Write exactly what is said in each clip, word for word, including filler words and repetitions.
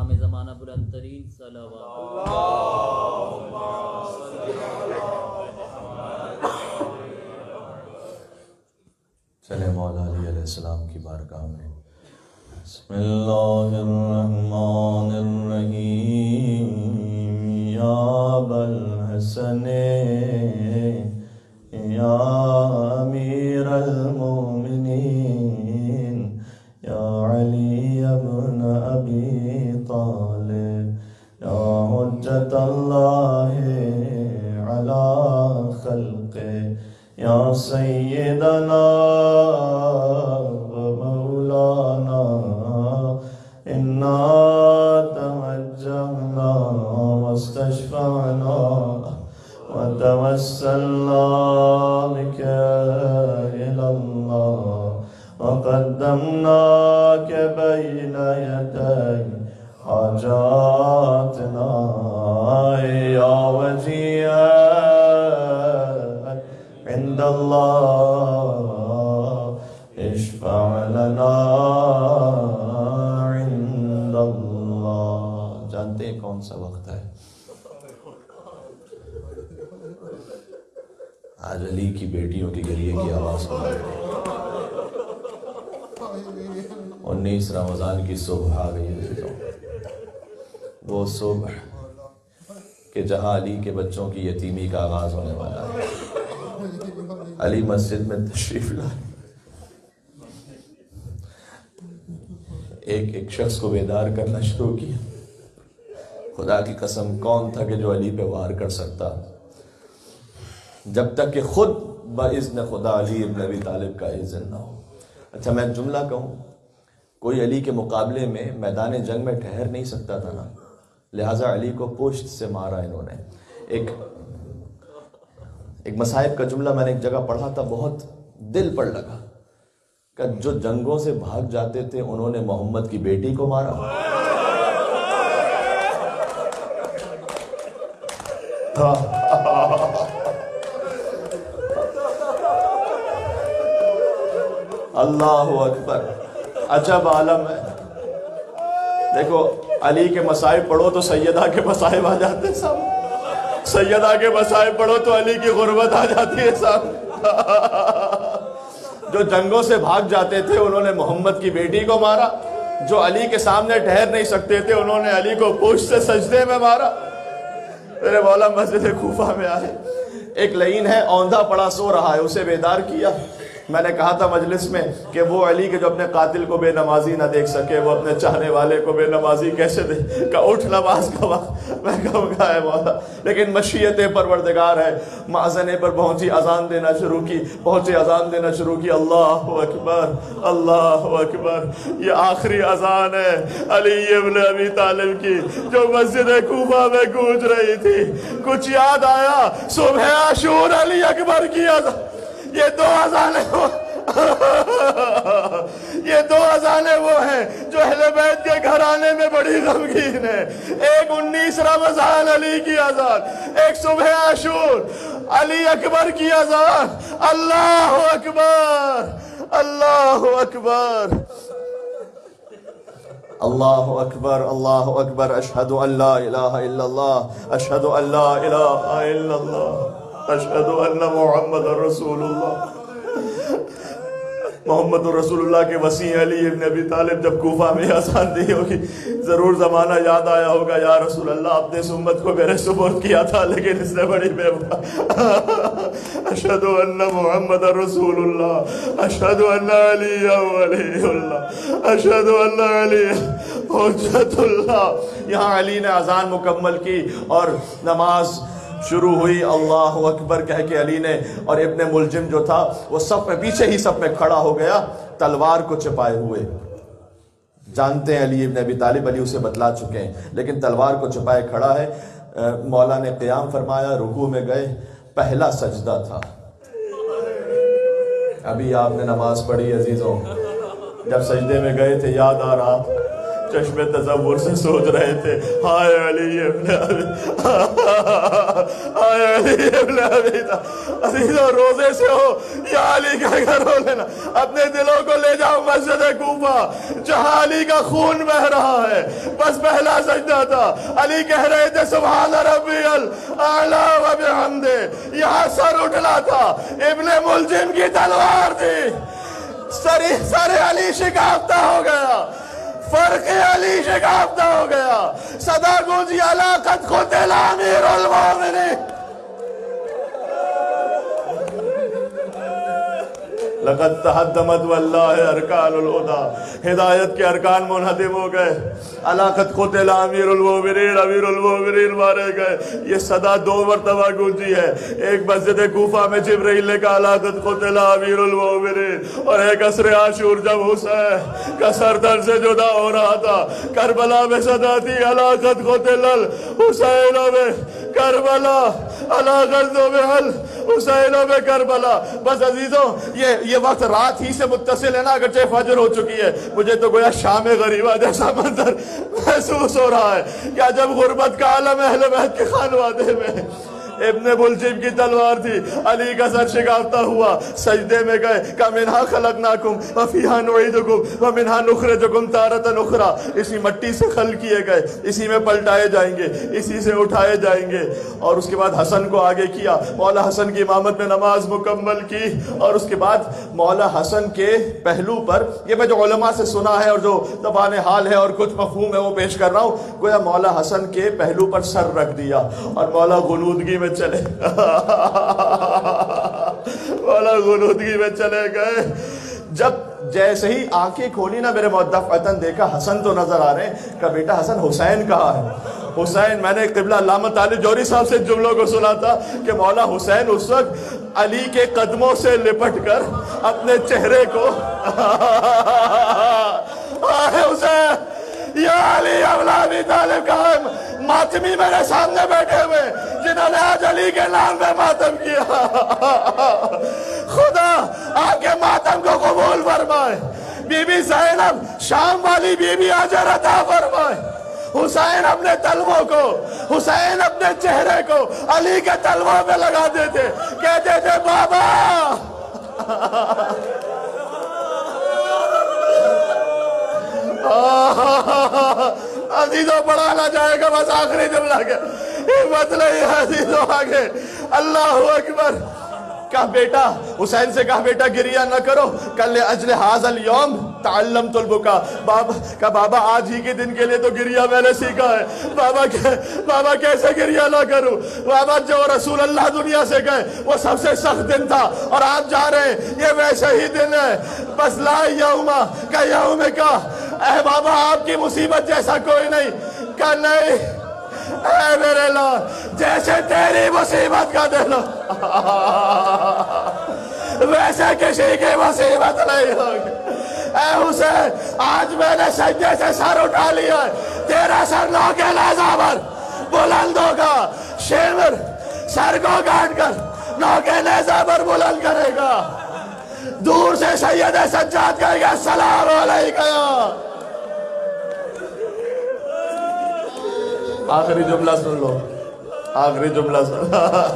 امام زمانہ بلند ترین صلوات چلے مولا علی علیہ السلام کی بارگاہ میں. بسم اللہ الرحمن الرحیم. یا ابوالحسن یا امیر المومنین یا علی ابن ابی طالب یا حجت اللہ علی خلقہ یا سیدنا و مولانا انا توجہنا واستشفعنا وتوسلنا بک الی اللہ وقدمناک بین یدی حاجاتنا یا وجیہ عند اللہ اشفع لنا عند اللہ. جانتے ہیں کون سا وقت ہے؟ آج علی کی بیٹیوں کی گریے کی آواز سن رہے ہیں. انیس رمضان کی صبح آ گئی ہے. وہ صبح کہ جہاں علی کے بچوں کی یتیمی کا آغاز ہونے والا ہے. علی مسجد میں تشریف لائے. ایک ایک شخص کو بیدار کرنا شروع کیا. خدا کی قسم کون تھا کہ جو علی پہ وار کر سکتا جب تک کہ خود باذن خدا علی ابن ابی طالب کا اذن نہ ہو. اچھا میں جملہ کہوں، کوئی علی کے مقابلے میں میدان جنگ میں ٹھہر نہیں سکتا تھا نا، لہٰذا علی کو پشت سے مارا انہوں نے. ایک ایک مصائب کا جملہ میں نے ایک جگہ پڑھا تھا، بہت دل پر لگا کہ جو جنگوں سے بھاگ جاتے تھے انہوں نے محمد کی بیٹی کو مارا. اللہ اکبر، عجب عالم ہے. دیکھو علی کے مصائب پڑھو تو سیدہ کے مصائب آ جاتے ہیں سب، سیدہ کے مصائب پڑھو تو علی کی غربت آ جاتی ہے سب. جو جنگوں سے بھاگ جاتے تھے انہوں نے محمد کی بیٹی کو مارا، جو علی کے سامنے ٹھہر نہیں سکتے تھے انہوں نے علی کو پشت سے سجدے میں مارا. میرے مولا مسجد کوفہ میں آئے، ایک لعین ہے اوندھا پڑا سو رہا ہے، اسے بیدار کیا. میں نے کہا تھا مجلس میں کہ وہ علی کے جو اپنے قاتل کو بے نمازی نہ دیکھ سکے وہ اپنے چاہنے والے کو بے نمازی کیسے دے؟ کہ اٹھ نماز کا وقت. میں کہوں گا ہے مولا، لیکن مشیت پروردگار ہے. معذنے پر پہنچی، اذان دینا شروع کی، پہنچے اذان دینا شروع کی. اللہ اکبر، اللہ اکبر. یہ آخری اذان ہے علی ابن ابی طالب کی جو مسجد کوفہ میں گونج رہی تھی. کچھ یاد آیا؟ صبح عاشور علی اکبر کی اذان. یہ دو اذانیں وہ یہ دو اذانیں وہ ہیں جو اہل بیت کے گھرانے میں بڑی غمگین ہیں. ایک انیس رمضان علی کی اذان، ایک صبح عاشور علی اکبر کی اذان. اللہ اکبر، اللہ اکبر، اللہ اکبر، اللہ اکبر. اشہد ان لا الہ الا اللہ، اشہد ان لا الہ الا اللہ، اشہد ان محمد رسول اللہ. محمد رسول اللہ کے وسیع علی ابن ابی طالب جب کوفہ میں اذان دی ہوگی ضرور زمانہ یاد آیا ہوگا. یا رسول اللہ آپ نے اس امت کو میرے سپرد کیا تھا لیکن اس نے بڑی بے وفا. اشہد ان محمد رسول اللہ، اشہد ان علی ولی اللہ، اشہد ان علی حجت اللہ. یہاں علی نے اذان مکمل کی اور نماز شروع ہوئی. اللہ اکبر کہہ کے علی نے، اور ابن ملجم جو تھا وہ صف میں پیچھے ہی صف میں کھڑا ہو گیا تلوار کو چپائے ہوئے. جانتے ہیں علی ابن ابی طالب، علی اسے بتلا چکے ہیں، لیکن تلوار کو چپائے کھڑا ہے. مولا نے قیام فرمایا، رکوع میں گئے، پہلا سجدہ تھا. ابھی آپ نے نماز پڑھی عزیزوں، جب سجدے میں گئے تھے یاد آ رہا، چشم تصور سے سوچ رہے تھے ہائے علی ابن ابی آئے علی ابن ابی طالب، عزیزو روزے سے ہو یا علی کا گھر ہو لینا، اپنے دلوں کو لے جاؤ مسجد کوفہ جہاں علی کا خون بہ رہا ہے۔ بس پہلا سجدہ تھا، علی کہہ رہے تھے سبحان ربی الاعلی و بحمدہ، یہاں سر اٹھنا تھا، ابن ملجم کی تلوار تھی، سر سر علی شکافتہ ہو گیا، فرق علی شکافتہ ہو گیا، صدا گونجی الا قد قتل امیر المومنین، لقد تہدمت واللہ ارکان الہدی، ہدایت کے ارکان منہدم ہو گئے، الا قد قتل امیر المومنین، امیر المومنین مارے گئے۔ یہ صدا دو مرتبہ گونجی ہے، ایک مسجد کوفہ میں جبرائیل نے کہا الا قد قتل امیر المومنین، اور ایک عصر عاشور جب حسین کا سر در سے جدا ہو رہا تھا، کربلا میں صدا تھی الا قد قتل الحسین میں کربلا، الا قد ذبح حسین میں کربلا۔ بس عزیزوں یہ یہ وقت رات ہی سے متصل ہے نا، اگرچہ فجر ہو چکی ہے، مجھے تو گویا شام غریبہ جیسا منظر محسوس ہو رہا ہے، کیا جب غربت کا عالم اہل بیت کے خانوادے میں ابن ملجم کی تلوار تھی، علی کا سر شکافتہ ہوا، سجدے میں گئے، کہ منہا خلقناکم وفیہا نعیدکم ومنہا نخرجکم تارۃ اخری، اسی مٹی سے خلق کیے گئے، اسی میں پلٹائے جائیں گے، اسی سے اٹھائے جائیں گے۔ اور اس کے بعد حسن کو آگے کیا، مولا حسن کی امامت میں نماز مکمل کی، اور اس کے بعد مولا حسن کے پہلو پر، یہ میں جو علماء سے سنا ہے اور جو زبان حال ہے اور کچھ مفہوم ہے وہ پیش کر رہا ہوں، گویا مولا حسن کے پہلو پر سر رکھ دیا اور مولا غنودگی میں چلے مولا غنودگی میں چلے گئے۔ جب جیسے ہی آنکھیں کھولی نا میرے مؤدب وطن، دیکھا حسن تو نظر آ رہے ہیں، کہ بیٹا حسن حسین کہاں ہے؟ حسین، میں نے قبلہ علامہ طالب جوہری صاحب سے جملوں کو سنا تھا کہ مولا حسین اس وقت علی کے قدموں سے لپٹ کر اپنے چہرے کو آہ حسین یا علی ابن ابی طالب کہا ہے، ماتمی میرے سامنے بیٹھے ہوئے جنہوں نے آج علی کے نام پہ ماتم کیا، خدا آ کے ماتم کو قبول فرمائے، بی بی زینب شام والی بی بی اجر عطا فرمائے، حسین اپنے تلووں کو، حسین اپنے چہرے کو علی کے تلووں پہ لگا دیتے، کہتے تھے بابا عزیزوں پڑھا نہ جائے گا، بس آخری جملہ کے ہمت نہیں ہے عزیزوں، آگے اللہ اکبر۔ کہا بیٹا، حسین سے کہا بیٹا گریہ نہ کرو، کل اجل ھذا اليوم تعلمت البکا، بابا کہا بابا آج ہی کے دن کے لیے تو گریہ میں نے سیکھا ہے، بابا بابا کیسے گریہ نہ کروں؟ بابا جو رسول اللہ دنیا سے گئے وہ سب سے سخت دن تھا، اور آپ جا رہے ہیں یہ ویسے ہی دن ہے، بس لا یوم کا یوم کا، اے بابا آپ کی مصیبت جیسا کوئی نہیں، کہا نہیں اے میرے لال جیسے تیری مصیبت کا دل ویسے کسی کی مصیبت نہیں ہوگی، اے حسین آج میں نے سجدے سے سر اٹھا لیا ہے، تیرا سر نو کے نیزہ پر بلند ہوگا، شمر سر کو کاٹ کر نو کے نیزہ پر بلند کرے گا، دور سے سید سجاد کہے گا السلام علیکم۔ آخری جملہ سن لو، آخری جملہ سن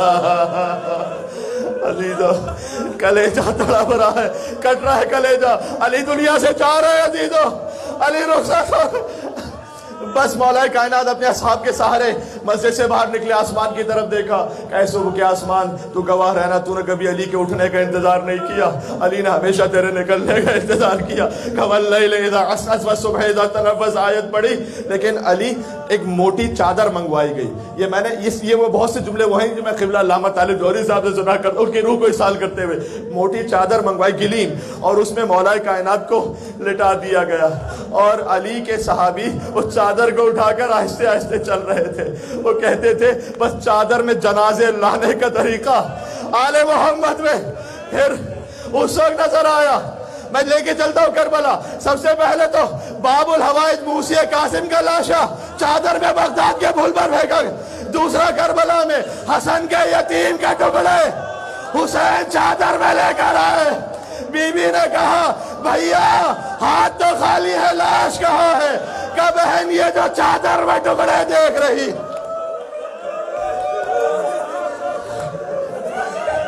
عزیزو، کلیجہ تڑپ رہا ہے، کٹ رہا ہے کلیجہ، علی دنیا سے جا رہے ہیں عزیزو، علی رخصت ہو، بس مولا کائنات اپنے اصحاب کے سہارے مسجد سے باہر نکلے، آسمان کی طرف دیکھا، کیسے وہ کیا آسمان، تو گواہ رہنا تو نے کبھی علی کے اٹھنے کا انتظار نہیں کیا، علی نے ہمیشہ تیرے نکلنے کا انتظار کیا، وَاللَّيْلِ إِذَا عَسْعَسَ وَالصُّبْحِ إِذَا تَنَفَّسَ آیت پڑھی، لیکن علی ایک موٹی چادر منگوائی گئی، یہ میں نے یہ وہ بہت سے جملے وہ ہیں جو میں قبلہ علامہ طالب جوہری صاحب سے سنا کرتا ہوں، ان کی روح کو اصال کرتے ہوئے، موٹی چادر منگوائی گلیم، اور اس میں مولا کائنات کو لٹا دیا گیا، اور علی کے صحابی اس چادر کو اٹھا کر آہستہ آہستہ چل رہے تھے، وہ کہتے تھے بس چادر میں جنازے لانے کا طریقہ آل محمد میں پھر اس وقت نظر آیا۔ میں لے کے چلتا ہوں کربلا، سب سے پہلے تو باب الحوائج موسی قاسم کا لاشا چادر میں بغداد کے پھول پر پھینکا، دوسرا کربلا میں حسن کے یتیم کے ٹکڑے حسین چادر میں لے کر آئے، بی بی نے کہا بھیا ہاتھ تو خالی ہے، لاش کہاں ہے؟ کہ بہن یہ جو چادر میں ٹکڑے دیکھ رہی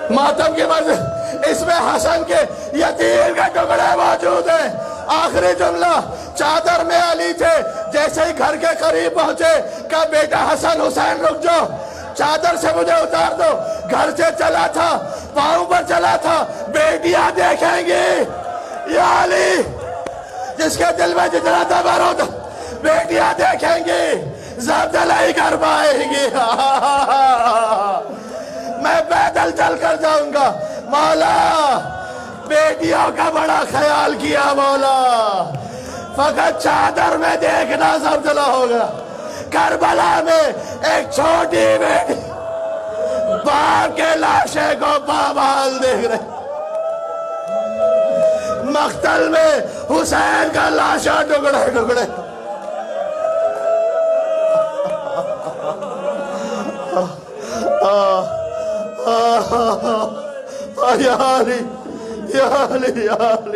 मातम की मस्जिद, इसमें हसन के यतीम के टुकड़े मौजूद हैं। आखिरी जुमला, चादर में अली थे, जैसे ही घर के करीब पहुंचे कहा बेटा हसन हुसैन रुक जाओ, चादर से मुझे उतार दो। घर से चला था, पांव पर चला था, बेटियां देखेंगी या अली, जिसके दिल में जितना दबर होता, बेटियां देखेंगी, ज़ब्दलाई कर पाएंगी। मैं पैदल चल कर जाऊंगा। मौला बेटियों का बड़ा ख्याल किया मौला, फकत चादर में देखना ज़ब्दला होगा। करबला में एक छोटी बेटी बाप के लाशे को पामाल देख रहे, मख्तल में हुसैन का लाशा टुकड़े टुकड़े। या अली, या अली, या अली।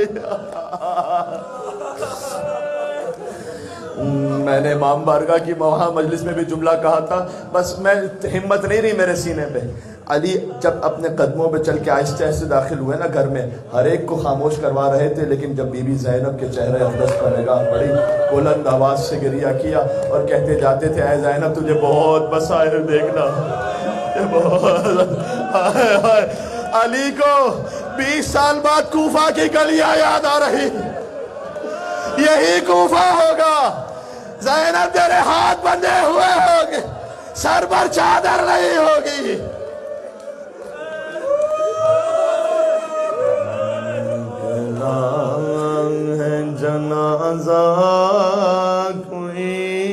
मैंने इमाम बारगाह की वहाँ मजलिस में भी जुमला कहा था, बस मैं हिम्मत नहीं रही मेरे सीने पे। अली जब अपने कदमों पे चल के आहिस्ते आहिस्ते दाखिल हुए ना घर में, हर एक को खामोश करवा रहे थे, लेकिन जब बीबी ज़ैनब के चेहरे अक़दस पर निगाह पड़ी, बुलंद आवाज़ से गिरिया किया और कहते जाते थे, ऐ ज़ैनब तुझे बहुत बसायर देखना, ये बहुत। हाय हाय, अली को बीस साल बाद कूफा की गलियां याद आ रही, यही कूफा होगा। ज़ैनब तेरे हाथ बंधे हुए होंगे, सर पर चादर नहीं होगी। है जनाजा कोई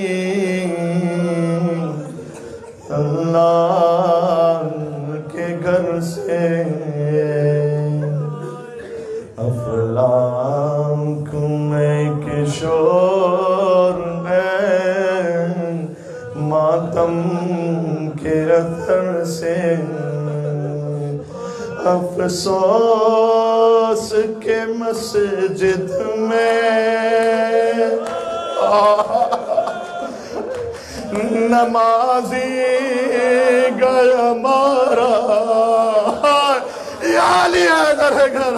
अल्लाह के घर से, अफलाक में किशोर है मातम के अथर से, अफसोस के मस्जिद में नमाजी गया मारा, या लिया घर घर।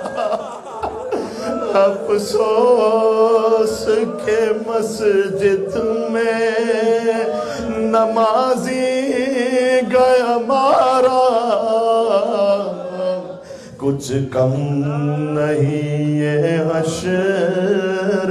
अफसोस के मस्जिद में नमाजी गया मारा, कुछ कम नहीं ये हश्र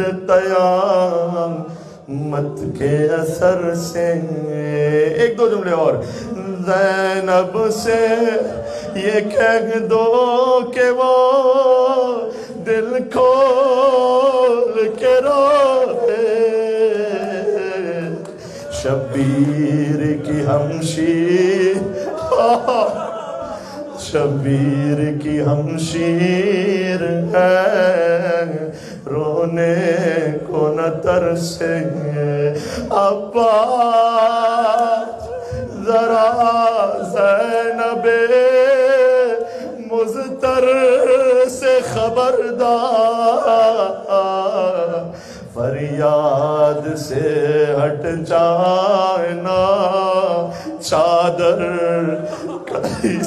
क़यामत के असर से। एक दो जुमले और। ज़ैनब से ये कह दो कि वो दिल खोल के रोए, शबीर की हमशीर, शबीर की हमशीर है, रोने को न तरसेंगे। अब्बा जरा ज़ैनबे मुज़तर से खबरदार, फरियाद से हट जाए ना चादर कहीं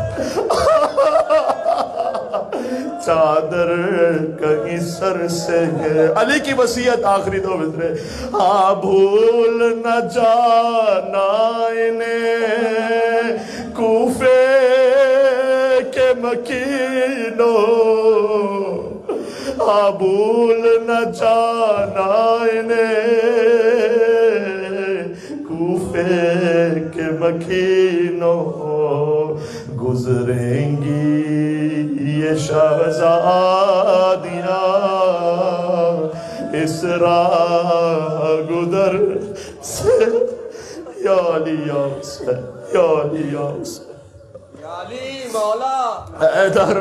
चादर कहीं सर से है। अली की वसीयत आखिरी दो मिसरे। हाँ भूल न जाना इन्हें कूफे के मकीनों, हाँ भूल न जाना इन्हें कूफे के मकीनों, गुजरेंगी ये शहज़ादियाँ इस राह गुदर से। या अली या हुसैन, या अली या हुसैन, या अली मौला।